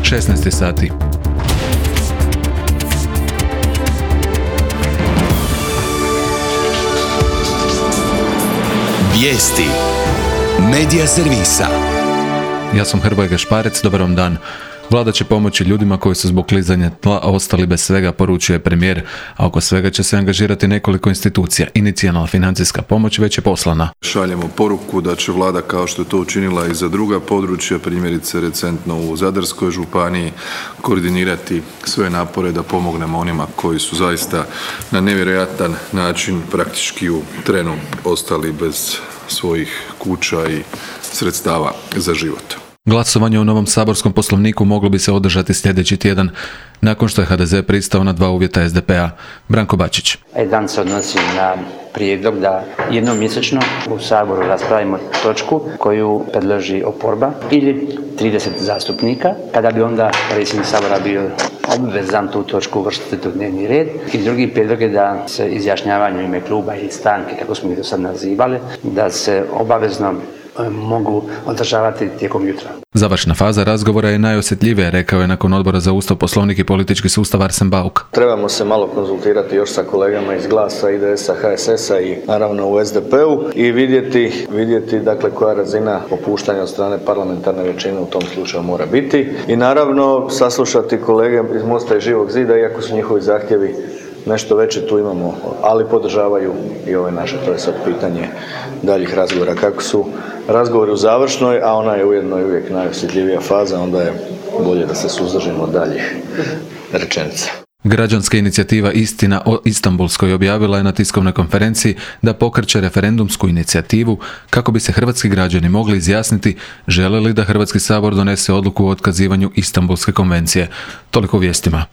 16 sati. Vijesti Medija servisa. Ja sam Hrvoje Gašparec, dobar vam dan. Vlada će pomoći ljudima koji su zbog klizanja tla ostali bez svega, poručio je premijer, a oko svega će se angažirati nekoliko institucija. Inicijalna financijska pomoć već je poslana. Šaljemo poruku da će vlada, kao što je to učinila i za druga područja, primjerice recentno u Zadarskoj županiji, koordinirati sve napore da pomognemo onima koji su zaista na nevjerojatan način praktički u trenu ostali bez svojih kuća i sredstava za život. Glasovanje o novom saborskom poslovniku moglo bi se održati sljedeći tjedan, nakon što je HDZ pristao na 2 uvjeta SDP-a. Branko Bačić. Jedan se odnosi na prijedlog da jednom mjesečno u Saboru raspravimo točku koju predloži oporba ili 30 zastupnika, kada bi onda predsjednik Sabora bio obvezan tu točku uvrstiti u dnevni red. I drugi prijedlog je da se izjašnjavanje u ime kluba ili stanke, kako smo ih do sad nazivali, da se obavezno mogu održavati tijekom jutra. Završna faza razgovora je najosjetljivija, rekao je nakon Odbora za Ustav, Poslovnik i politički sustav Arsen Bauk. Trebamo se malo konzultirati još sa kolegama iz GLAS-a, IDS-a, HSS-a i naravno u SDP-u i vidjeti dakle koja razina popuštanja od strane parlamentarne većine u tom slučaju mora biti i naravno saslušati kolege iz Mosta i Živog zida, iako su njihovi zahtjevi nešto veće, tu imamo, ali podržavaju i ove naše. To je sad pitanje daljih razgovora. Kako su razgovori u završnoj, a ona je ujedno i uvijek najosjetljivija faza, onda je bolje da se suzdržimo od daljih rečenica. Građanska inicijativa Istina o Istanbulskoj objavila je na tiskovnoj konferenciji da pokreće referendumsku inicijativu kako bi se hrvatski građani mogli izjasniti žele li da Hrvatski sabor donese odluku o otkazivanju Istanbulske konvencije. Toliko u vijestima.